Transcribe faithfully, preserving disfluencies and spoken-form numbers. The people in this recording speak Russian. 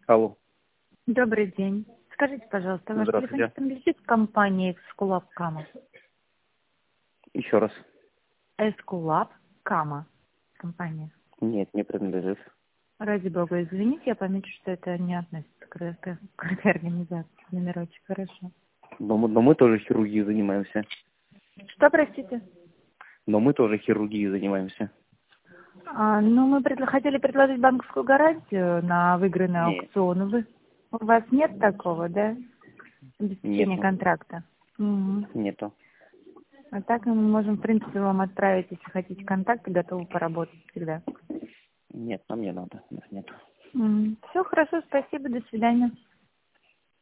Алло. Добрый день. Скажите, пожалуйста, ваш телефон Здравствуйте. принадлежит компании Эскулап Кама? Еще раз. Эскулап Кама. Компания. Нет, не принадлежит. Ради бога, извините, я помечу, что это не относится к, к, к этой организации. Номерочек, хорошо. Но мы, но мы тоже хирургией занимаемся. Что, простите? Но мы тоже хирургией занимаемся. А, ну, мы предла- хотели предложить банковскую гарантию на выигранный Нет. аукцион. Вы, у вас нет такого, да? Обеспечения Нету. контракта? Мгм. Нету. А так мы можем, в принципе, вам отправить, если хотите, контакты, готовы поработать всегда. Нет, нам не надо. У нас нету. Все хорошо, спасибо, до свидания.